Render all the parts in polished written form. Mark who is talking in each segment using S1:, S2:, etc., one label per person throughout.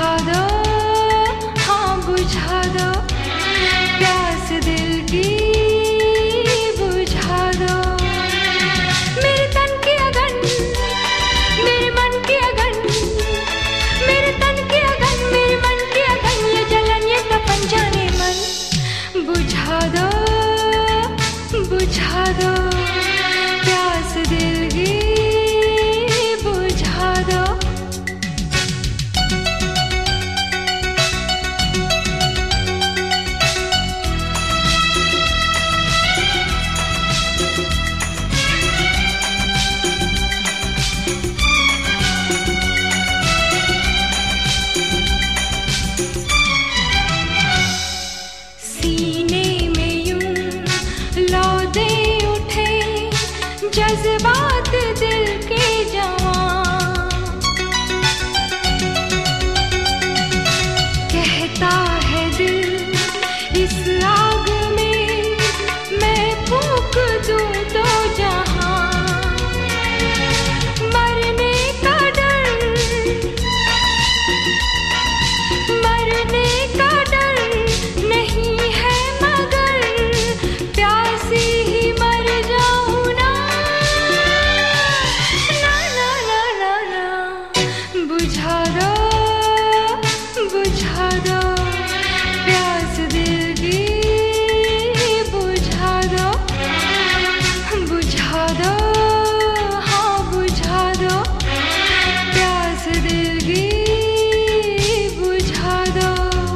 S1: बुझा दो, हाँ बुझा दो, प्यास दिल की बुझा दो। मेरे तन की अगन, मेरे मन की अगन, मेरे तन की अगन, मेरे मन की अगन, ये जलन ये तपन जाने मन। बुझा दो, बुझा दो, प्यास दिल की बुझा दो। जज्बात दिल के जवां, कहता है दिल इस आग में मैं फूंक दूं तो जहां। मरने का डर, मरने का डर नहीं है मगर प्यासी ही मर जाऊं ना। बुझा दो, बुझा दो, प्यास दिल की बुझा दो। बुझा दो, हाँ बुझा दो, प्यास दिल की बुझा दो।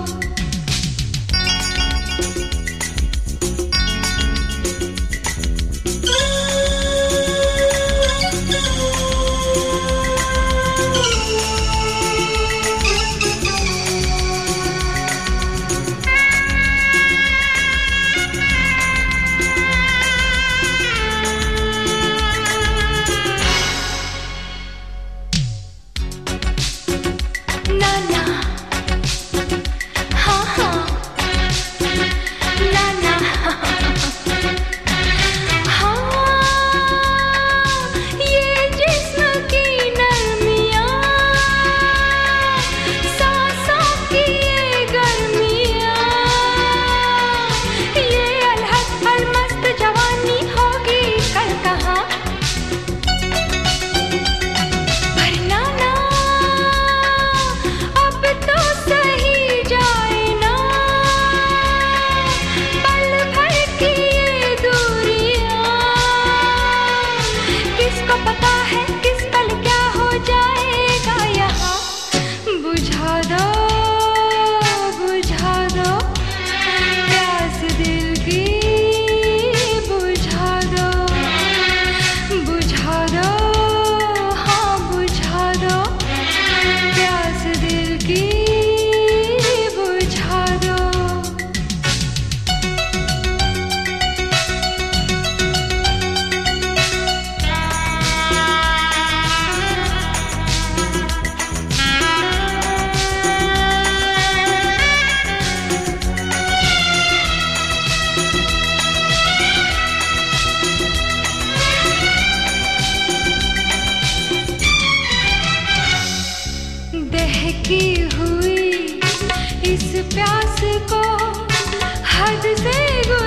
S1: दहकी हुई इस प्यास को हद से